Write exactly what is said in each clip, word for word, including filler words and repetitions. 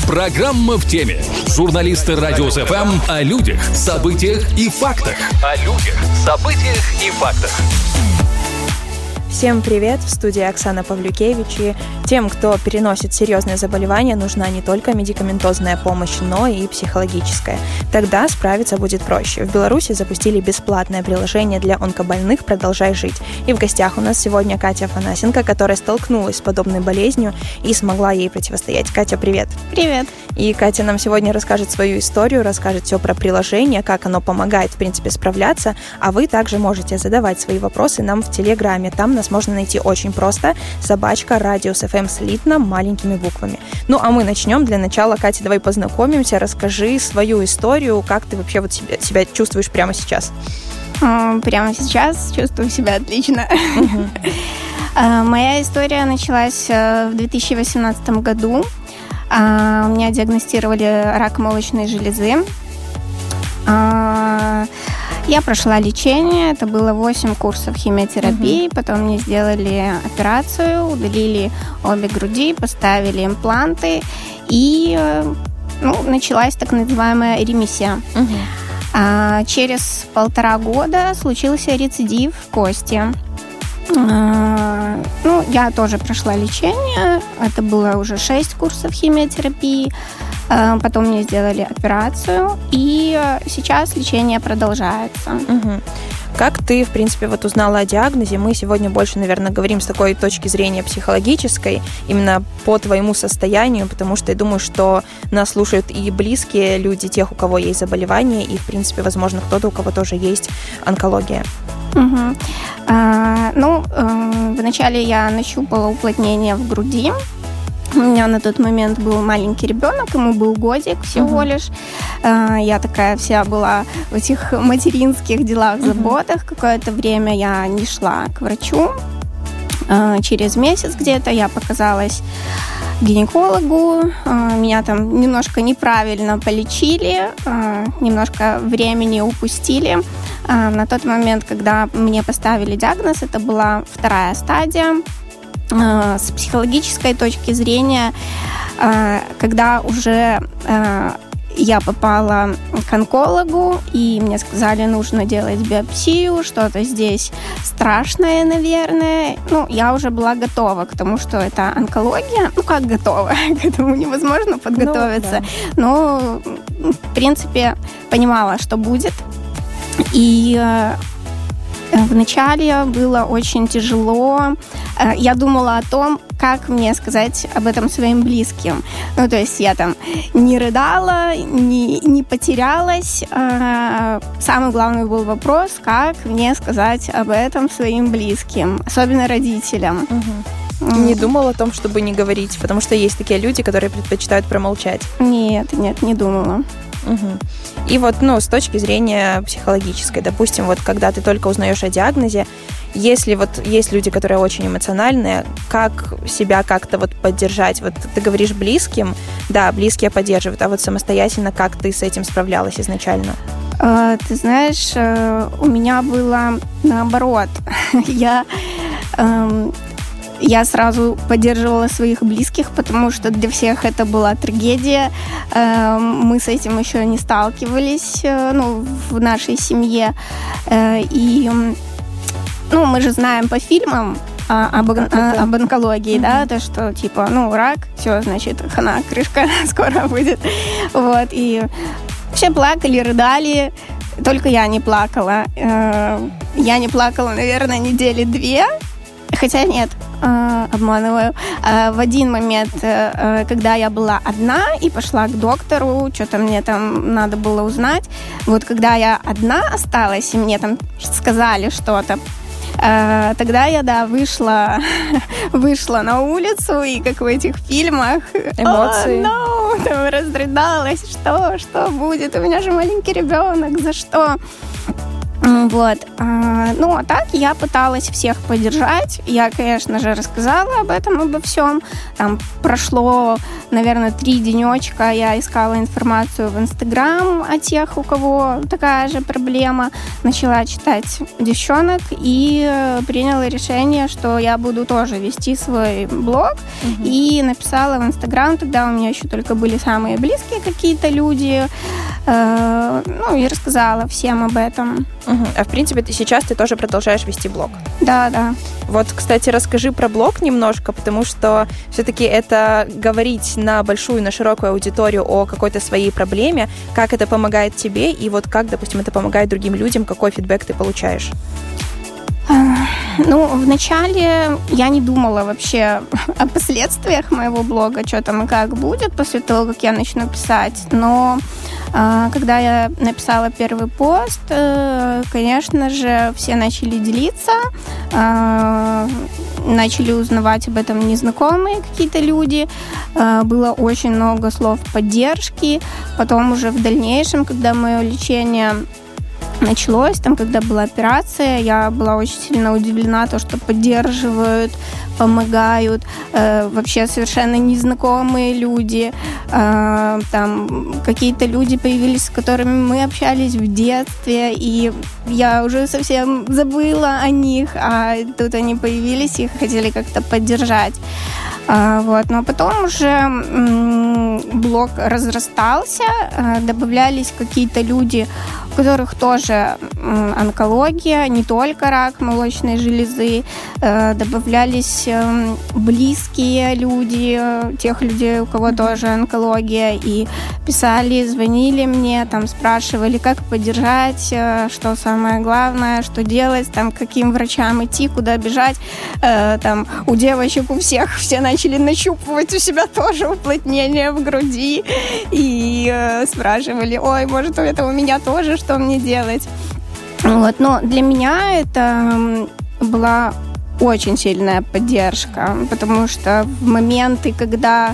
Программа в теме. Журналисты Радио эф эм о людях, событиях и фактах. О людях, событиях и фактах. Всем привет! В студии Оксана Павлюкевич. И тем, кто переносит серьезные заболевания, нужна не только медикаментозная помощь, но и психологическая. Тогда справиться будет проще. В Беларуси запустили бесплатное приложение для онкобольных «Продолжай жить». И в гостях у нас сегодня Катя Афанасенко, которая столкнулась с подобной болезнью и смогла ей противостоять. Катя, привет! Привет! И Катя нам сегодня расскажет свою историю, расскажет все про приложение, как оно помогает, в принципе, справляться. А вы также можете задавать свои вопросы нам в Телеграме. Там нас можно найти очень просто. Собачка Радиус эф эм слитно маленькими буквами. Ну, а мы начнем. Для начала, Катя, давай познакомимся. Расскажи свою историю, как ты вообще вот себя, себя чувствуешь прямо сейчас. Прямо сейчас чувствую себя отлично. Uh-huh. Моя история началась в две тысячи восемнадцатом году. У меня диагностировали рак молочной железы. Я прошла лечение, это было восемь курсов химиотерапии, uh-huh. потом мне сделали операцию, удалили обе груди, поставили импланты, и ну, началась так называемая ремиссия. Uh-huh. А через полтора года случился рецидив кости. А, ну, я тоже прошла лечение, это было уже шесть курсов химиотерапии. Потом мне сделали операцию, и сейчас лечение продолжается. Угу. Как ты, в принципе, вот узнала о диагнозе? Мы сегодня больше, наверное, говорим с такой точки зрения психологической, именно по твоему состоянию, потому что я думаю, что нас слушают и близкие люди тех, у кого есть заболевание, и, в принципе, возможно, кто-то, у кого тоже есть онкология. Угу. А, ну, э, вначале я нащупала уплотнение в груди. У меня на тот момент был маленький ребенок, ему был годик всего uh-huh. лишь. Я такая вся была в этих материнских делах, заботах. Uh-huh. Какое-то время я не шла к врачу. Через месяц где-то я показалась гинекологу. Меня там немножко неправильно полечили, немножко времени упустили. На тот момент, когда мне поставили диагноз, это была вторая стадия. С психологической точки зрения, когда уже я попала к онкологу, и мне сказали, нужно делать биопсию, что-то здесь страшное, наверное. Ну, я уже была готова к тому, что это онкология. Ну, как готова? К этому невозможно подготовиться. Ну, да. Но, в принципе, понимала, что будет. И вначале было очень тяжело. Я думала о том, как мне сказать об этом своим близким. Ну, то есть я там не рыдала, не, не потерялась. Самый главный был вопрос, как мне сказать об этом своим близким, особенно родителям. Угу. Не думала о том, чтобы не говорить, потому что есть такие люди, которые предпочитают промолчать. Нет, нет, не думала. Угу. И вот, ну, с точки зрения психологической, допустим, вот когда ты только узнаешь о диагнозе, если вот есть люди, которые очень эмоциональные, как себя как-то вот поддержать? Вот ты говоришь близким, да, близкие поддерживают, а вот самостоятельно как ты с этим справлялась изначально? А, ты знаешь, у меня было наоборот. Я... Эм... Я сразу поддерживала своих близких, потому что для всех это была трагедия. Мы с этим еще не сталкивались, ну, в нашей семье. И, ну, мы же знаем по фильмам об, об онкологии, mm-hmm. да, то, что, типа, ну, рак, все, значит, хана, крышка скоро будет. Вот, и все плакали, рыдали, только я не плакала. Я не плакала, наверное, недели две, хотя нет, обманываю. В один момент, когда я была одна и пошла к доктору, что-то мне там надо было узнать, вот когда я одна осталась, и мне там сказали что-то, тогда я, да, вышла, вышла на улицу, и как в этих фильмах, эмоции. Oh, no, там разрыдалась, что, что будет, у меня же маленький ребенок, за что? Вот. Ну, а так я пыталась всех поддержать. Я, конечно же, рассказала об этом, обо всем. Там прошло, наверное, три денечка. Я искала информацию в Инстаграм о тех, у кого такая же проблема. Начала читать девчонок и приняла решение, что я буду тоже вести свой блог. Угу. И написала в Инстаграм. Тогда у меня еще только были самые близкие какие-то люди. Ну, и рассказала всем об этом. Угу. А в принципе, ты сейчас ты тоже продолжаешь вести блог? Да, да. Вот, кстати, расскажи про блог немножко, потому что все-таки это говорить на большую, на широкую аудиторию о какой-то своей проблеме, как это помогает тебе, и вот как, допустим, это помогает другим людям, какой фидбэк ты получаешь? Ну, вначале я не думала вообще о последствиях моего блога, что там и как будет после того, как я начну писать. Но э, когда я написала первый пост, э, конечно же, все начали делиться, э, начали узнавать об этом незнакомые какие-то люди. Э, было очень много слов поддержки. Потом уже в дальнейшем, когда мое лечение началось, там, когда была операция, я была очень сильно удивлена, то, что поддерживают, помогают, э, вообще совершенно незнакомые люди, э, там какие-то люди появились, с которыми мы общались в детстве, и я уже совсем забыла о них, а тут они появились и хотели как-то поддержать. Uh, вот. Но потом уже м- блог разрастался, uh, добавлялись какие-то люди, у которых тоже м- онкология, не только рак молочной железы, uh, добавлялись м- близкие люди, тех людей, у кого тоже онкология, и писали, звонили мне, там спрашивали, как поддержать, uh, что самое главное, что делать, там, к каким врачам идти, куда бежать. Uh, там, у девочек у всех все начали начали нащупывать у себя тоже уплотнение в груди и э, спрашивали, ой, может, это у меня тоже, что мне делать? Вот. Но для меня это была очень сильная поддержка, потому что в моменты, когда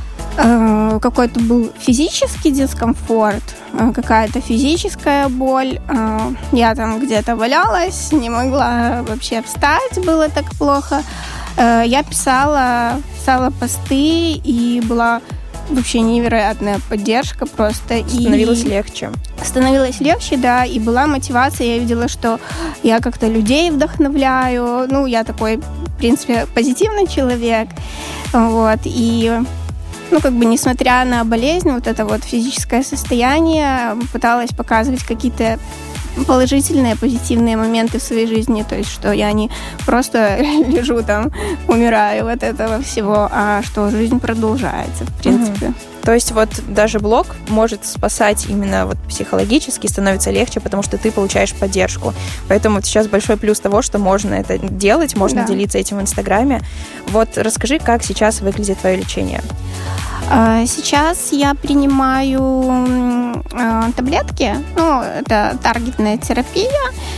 э, какой-то был физический дискомфорт, э, какая-то физическая боль, э, я там где-то валялась, не могла вообще встать, было так плохо. Я писала, писала посты, и была вообще невероятная поддержка просто. Становилось и легче. Становилось легче, да, и была мотивация. Я видела, что я как-то людей вдохновляю. Ну, я такой, в принципе, позитивный человек. Вот, и... Ну, как бы, несмотря на болезнь, вот это вот физическое состояние, пыталась показывать какие-то положительные, позитивные моменты в своей жизни, то есть, что я не просто лежу там, умираю от этого всего, а что жизнь продолжается, в принципе. Угу. То есть вот даже блог может спасать именно вот психологически, становится легче, потому что ты получаешь поддержку. Поэтому вот сейчас большой плюс того, что можно это делать, можно да. делиться этим в Инстаграме. Вот расскажи, как сейчас выглядит твое лечение? Сейчас я принимаю э, таблетки, ну, это таргетная терапия.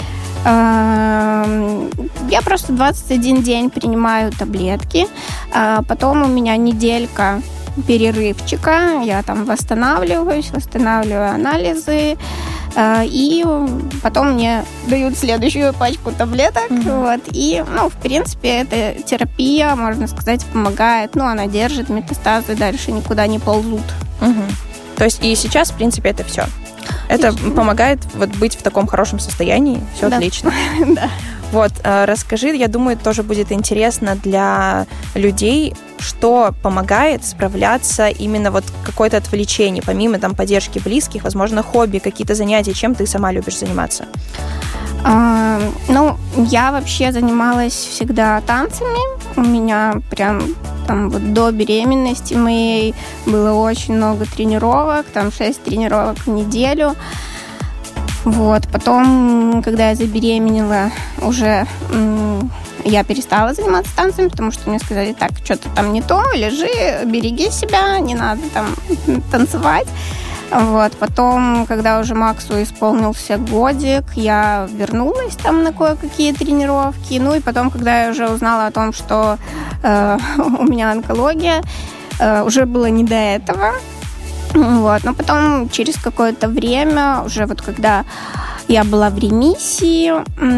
Э, я просто двадцать один день принимаю таблетки, э, потом у меня неделька перерывчика, я там восстанавливаюсь, восстанавливаю анализы, э, и потом мне дают следующую пачку таблеток, mm-hmm. вот, и, ну, в принципе, эта терапия, можно сказать, помогает, ну, она держит метастазы, дальше никуда не ползут. Mm-hmm. То есть и сейчас, в принципе, это все? Это отлично. Помогает вот быть в таком хорошем состоянии, все да. отлично. Да. Вот, расскажи, я думаю, тоже будет интересно для людей, что помогает справляться именно вот какое-то отвлечение, помимо там поддержки близких, возможно, хобби, какие-то занятия, чем ты сама любишь заниматься? А, ну, я вообще занималась всегда танцами. У меня прям там вот до беременности моей было очень много тренировок, там шесть тренировок в неделю. Вот, потом, когда я забеременела, уже м- я перестала заниматься танцами, потому что мне сказали, так, что-то там не то, лежи, береги себя, не надо там танцевать. Вот, потом, когда уже Максу исполнился годик, я вернулась там на кое-какие тренировки. Ну и потом, когда я уже узнала о том, что э, у меня онкология, э, уже было не до этого. Вот. Но потом, через какое-то время, уже вот когда я была в ремиссии,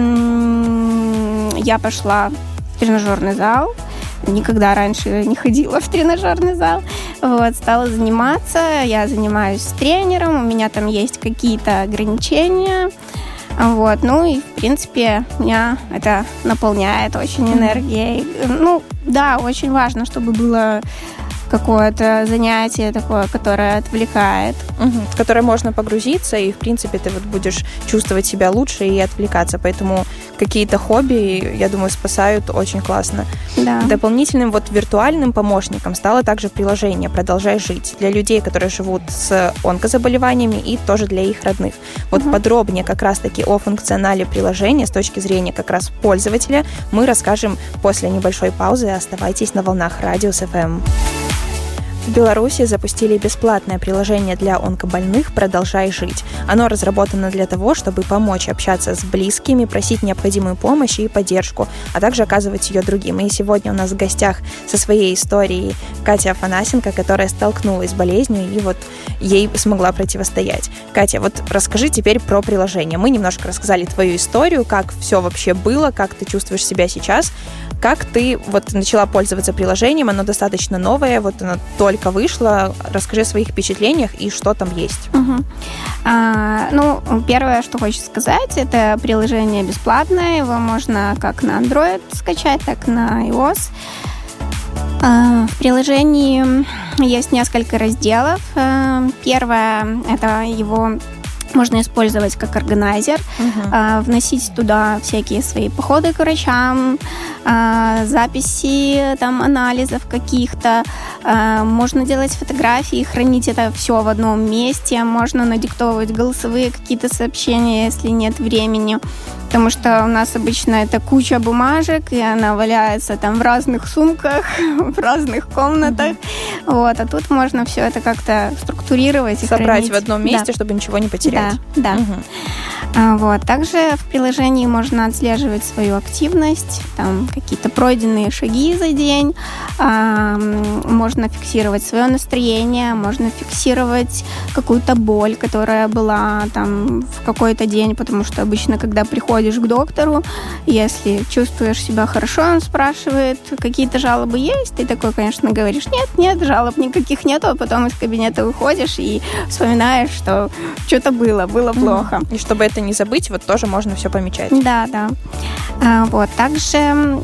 я пошла в тренажерный зал. Никогда раньше не ходила в тренажерный зал. Вот, стала заниматься. Я занимаюсь с тренером. У меня там есть какие-то ограничения. Вот, ну и, в принципе, меня это наполняет очень энергией. Ну, да, очень важно, чтобы было какое-то занятие такое, которое отвлекает. Угу. В которое можно погрузиться, и, в принципе, ты вот будешь чувствовать себя лучше и отвлекаться. Поэтому какие-то хобби, я думаю, спасают очень классно. Да. Дополнительным вот виртуальным помощником стало также приложение «Продолжай жить» для людей, которые живут с онкозаболеваниями, и тоже для их родных. Вот угу. подробнее как раз-таки о функционале приложения с точки зрения как раз пользователя мы расскажем после небольшой паузы. Оставайтесь на волнах Радио эф эм. В Беларуси запустили бесплатное приложение для онкобольных «Продолжай жить». Оно разработано для того, чтобы помочь общаться с близкими, просить необходимую помощь и поддержку, а также оказывать ее другим. И сегодня у нас в гостях со своей историей Катя Афанасенко, которая столкнулась с болезнью и вот ей смогла противостоять. Катя, вот расскажи теперь про приложение. Мы немножко рассказали твою историю, как все вообще было, как ты чувствуешь себя сейчас, как ты вот начала пользоваться приложением, оно достаточно новое, вот оно только вышло. Расскажи о своих впечатлениях и что там есть. Угу. А, ну, первое, что хочется сказать, это приложение бесплатное, его можно как на Android скачать, так и на iOS. А, в приложении есть несколько разделов. А, первое, это его можно использовать как органайзер, uh-huh. а, вносить туда всякие свои походы к врачам, а, записи там, анализов каких-то. А, можно делать фотографии, хранить это все в одном месте. Можно надиктовывать голосовые какие-то сообщения, если нет времени. Потому что у нас обычно это куча бумажек, и она валяется там в разных сумках, в разных комнатах. Mm-hmm. Вот, а тут можно все это как-то структурировать и собрать хранить в одном месте, да. чтобы ничего не потерять. Да, да. Mm-hmm. А, вот. Также в приложении можно отслеживать свою активность, там какие-то пройденные шаги за день, а, можно фиксировать свое настроение, можно фиксировать какую-то боль, которая была там в какой-то день, потому что обычно, когда приходишь к доктору, если чувствуешь себя хорошо, он спрашивает, какие-то жалобы есть, ты такой, конечно, говоришь, нет, нет, жалоб никаких нету, а потом из кабинета выходишь и вспоминаешь, что что-то было, было плохо. И чтобы это не забыть, вот тоже можно все помечать. Да, да. А, вот. Также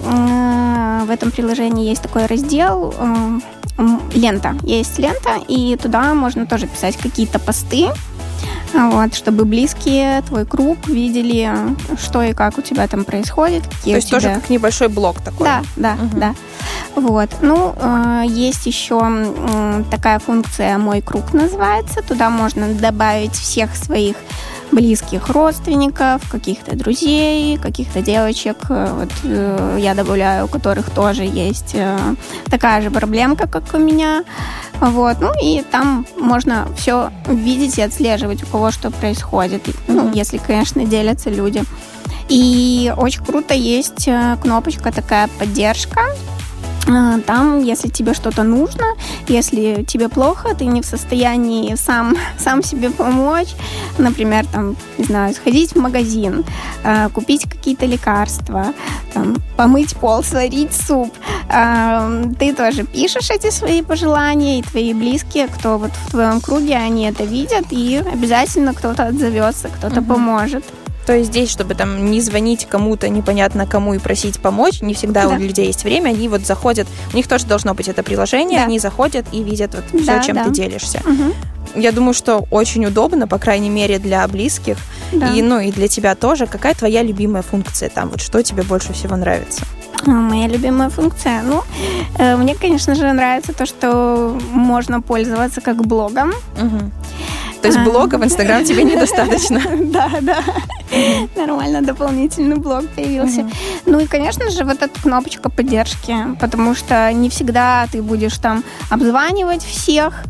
э, в этом приложении есть такой раздел э, лента. Есть лента, и туда можно тоже писать какие-то посты, вот, чтобы близкие, твой круг видели, что и как у тебя там происходит. То есть тебя... тоже как небольшой блог такой. Да, да, угу. да. Вот. Ну, э, есть еще э, такая функция «Мой круг» называется. Туда можно добавить всех своих близких родственников, каких-то друзей, каких-то девочек. Вот э, я добавляю, у которых тоже есть э, такая же проблемка, как у меня. Вот. Ну и там можно все видеть и отслеживать, у кого что происходит. Ну, mm-hmm. если, конечно, делятся люди. И очень круто есть кнопочка такая «Поддержка». Там, если тебе что-то нужно, если тебе плохо, ты не в состоянии сам, сам себе помочь, например, там, не знаю, сходить в магазин, купить какие-то лекарства, там, помыть пол, сварить суп, ты тоже пишешь эти свои пожелания, и твои близкие, кто вот в твоем круге, они это видят, и обязательно кто-то отзовется, кто-то угу. поможет. То есть здесь, чтобы там не звонить кому-то непонятно кому и просить помочь, не всегда да. у людей есть время, они вот заходят, у них тоже должно быть это приложение, да. они заходят и видят вот все, да, чем да. ты делишься. Угу. Я думаю, что очень удобно, по крайней мере, для близких, да. и, ну, и для тебя тоже. Какая твоя любимая функция там? Вот что тебе больше всего нравится? Моя любимая функция? Ну, э, мне, конечно же, нравится то, что можно пользоваться как блогом. Угу. То есть блога в Инстаграм тебе недостаточно? Да, да. Нормально, дополнительный блог появился. Ну и, конечно же, вот эта кнопочка поддержки, потому что не всегда ты будешь там обзванивать всех,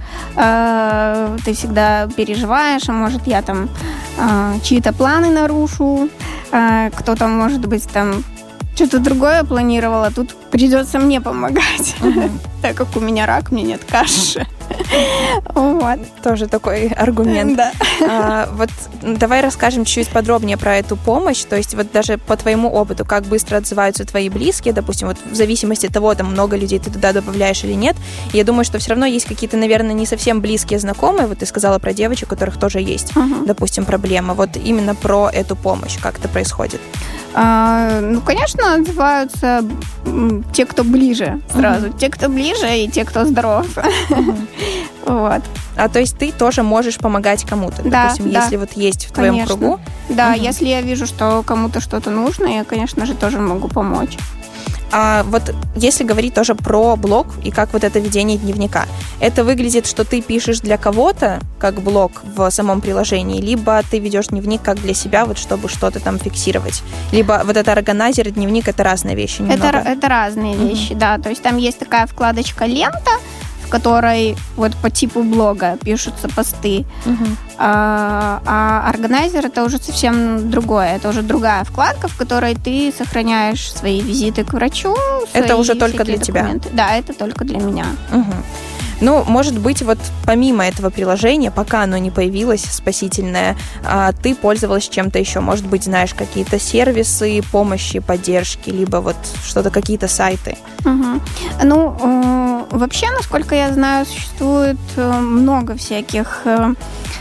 ты всегда переживаешь, а может я там чьи-то планы нарушу, кто-то, может быть, там что-то другое планировала, тут придется мне помогать, uh-huh. так как у меня рак, мне нет каши. Вот. Тоже такой аргумент. Да. А, вот давай расскажем чуть подробнее про эту помощь. То есть вот даже по твоему опыту, как быстро отзываются твои близкие, допустим, вот в зависимости от того, там много людей ты туда добавляешь или нет. Я думаю, что все равно есть какие-то, наверное, не совсем близкие знакомые. Вот ты сказала про девочек, у которых тоже есть, uh-huh. допустим, проблема. Вот именно про эту помощь, как это происходит. А, ну, конечно, отзываются те, кто ближе сразу. Uh-huh. Те, кто ближе, и те, кто здоров. Uh-huh. Вот. А то есть ты тоже можешь помогать кому-то, да, допустим, да. если вот есть в твоем конечно. кругу? Да, угу. если я вижу, что кому-то что-то нужно, я, конечно же, тоже могу помочь. А вот если говорить тоже про блог и как вот это ведение дневника, это выглядит, что ты пишешь для кого-то, как блог в самом приложении, либо ты ведешь дневник как для себя, вот чтобы что-то там фиксировать, либо вот это органайзер и дневник — это разные вещи немного. Это, это разные mm-hmm. вещи, да, то есть там есть такая вкладочка «Лента», в которой вот по типу блога пишутся посты, uh-huh. а, а органайзер — это уже совсем другое, это уже другая вкладка, в которой ты сохраняешь свои визиты к врачу. Это уже только для документы. тебя? Да, это только для меня. Uh-huh. Ну, может быть, вот помимо этого приложения, пока оно не появилось, спасительное, ты пользовалась чем-то еще? Может быть, знаешь, какие-то сервисы помощи, поддержки, либо вот что-то, какие-то сайты? Угу. Ну, э, вообще, насколько я знаю, существует много всяких э,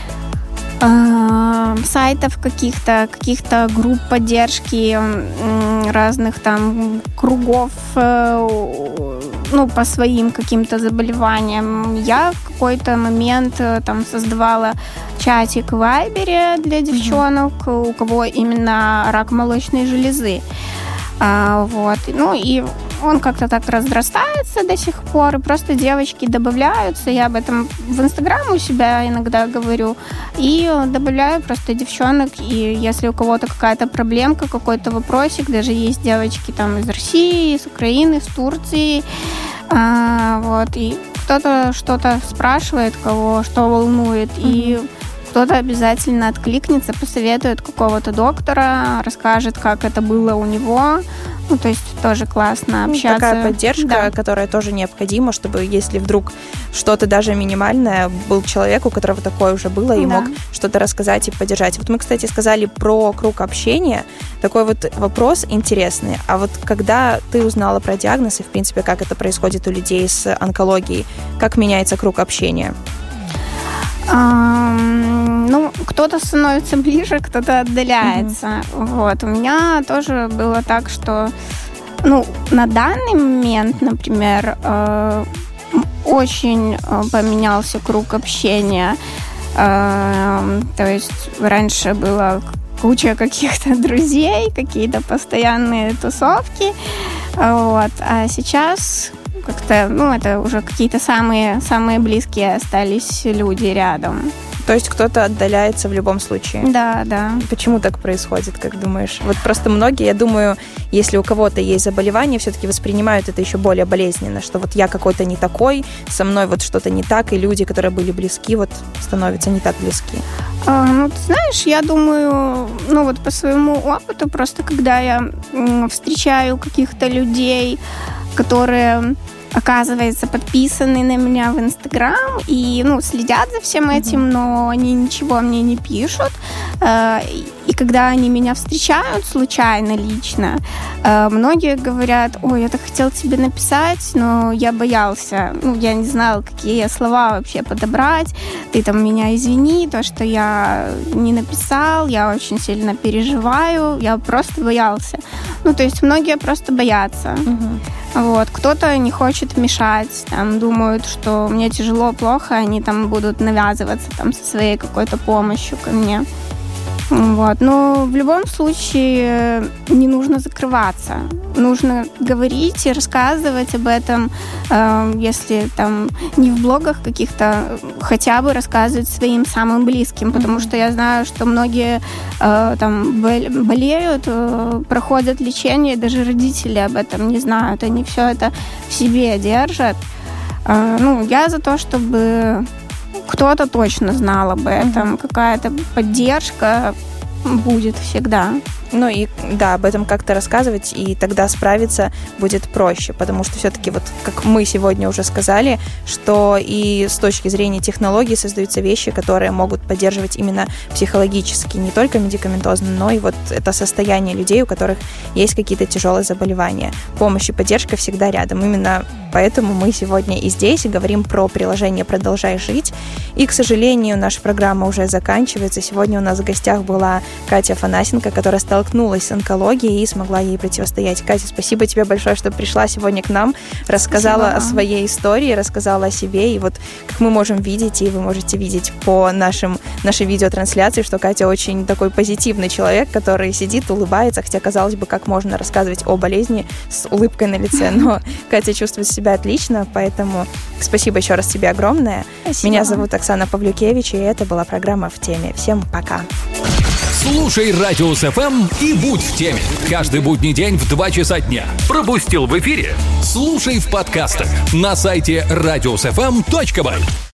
э, сайтов, каких-то, каких-то групп поддержки, э, разных там кругов, э, ну, по своим каким-то заболеваниям. Я в какой-то момент там создавала чатик в Вайбере для девчонок, mm-hmm. у кого именно рак молочной железы. А, вот. Ну, и он как-то так разрастается до сих пор, и просто девочки добавляются. Я об этом в Инстаграм у себя иногда говорю. И добавляю просто девчонок. И если у кого-то какая-то проблемка, какой-то вопросик, даже есть девочки там из России, из Украины, из Турции, а, вот, и кто-то что-то спрашивает, кого что волнует, mm-hmm. и кто-то обязательно откликнется, посоветует какого-то доктора, расскажет, как это было у него. Ну, то есть тоже классно общаться. Такая поддержка, да. которая тоже необходима, чтобы если вдруг что-то даже минимальное, был человек, у которого такое уже было, и да. мог что-то рассказать и поддержать. Вот мы, кстати, сказали про круг общения. Такой вот вопрос интересный. А вот когда ты узнала про диагноз и, в принципе, как это происходит у людей с онкологией, как меняется круг общения? Um, ну, кто-то становится ближе, кто-то отдаляется. Mm-hmm. Вот. У меня тоже было так, что ну, на данный момент, например, э, очень поменялся круг общения. Э, то есть раньше было куча каких-то друзей, какие-то постоянные тусовки. Вот. А сейчас... как-то, ну, это уже какие-то самые, самые близкие остались люди рядом. То есть кто-то отдаляется в любом случае? Да, да. Почему так происходит, как думаешь? Вот просто многие, я думаю, если у кого-то есть заболевание, все-таки воспринимают это еще более болезненно, что вот я какой-то не такой, со мной вот что-то не так, и люди, которые были близки, вот становятся не так близки. А, ну, ты знаешь, я думаю, ну, вот по своему опыту, просто когда я м, встречаю каких-то людей, которые... оказывается, подписаны на меня в Инстаграм и, ну, следят за всем этим, mm-hmm. но они ничего мне не пишут. И когда они меня встречают случайно, лично, многие говорят: ой, я так хотел тебе написать, но я боялся. Ну, я не знала, какие слова вообще подобрать. Ты там меня извини, то, что я не написал, я очень сильно переживаю, я просто боялся. Ну, то есть многие просто боятся. Mm-hmm. Вот. Кто-то не хочет мешать, там, думают, что мне тяжело, плохо, они там будут навязываться там, со своей какой-то помощью ко мне. Вот. Но в любом случае не нужно закрываться. Нужно говорить и рассказывать об этом, э, если там не в блогах каких-то, хотя бы рассказывать своим самым близким, потому mm-hmm. что я знаю, что многие э, там болеют, э, проходят лечение, и даже родители об этом не знают, они все это в себе держат. Э, ну, я за то, чтобы кто-то точно знал об этом, mm-hmm. какая-то поддержка будет всегда. Ну и да, об этом как-то рассказывать, и тогда справиться будет проще, потому что все-таки вот как мы сегодня уже сказали, что и с точки зрения технологий создаются вещи, которые могут поддерживать именно психологически, не только медикаментозно, но и вот это состояние людей, у которых есть какие-то тяжелые заболевания. Помощь и поддержка всегда рядом. Именно поэтому мы сегодня и здесь и говорим про приложение «Продолжай жить». И, к сожалению, наша программа уже заканчивается. Сегодня у нас в гостях была Катя Афанасенко, которая столкнулась с онкологией и смогла ей противостоять. Катя, спасибо тебе большое, что пришла сегодня к нам, рассказала спасибо. О своей истории, рассказала о себе. И вот как мы можем видеть, и вы можете видеть по нашим, нашей видеотрансляции, что Катя очень такой позитивный человек, который сидит, улыбается, хотя, казалось бы, как можно рассказывать о болезни с улыбкой на лице, но Катя чувствует себя отлично, поэтому спасибо еще раз тебе огромное. Спасибо. Меня зовут Оксана Павлюкевич, и это была программа «В теме». Всем пока. Слушай Радиус эф эм и будь в теме. Каждый будний день в два часа дня. Пропустил в эфире? Слушай в подкастах на сайте радиус эф эм точка бай.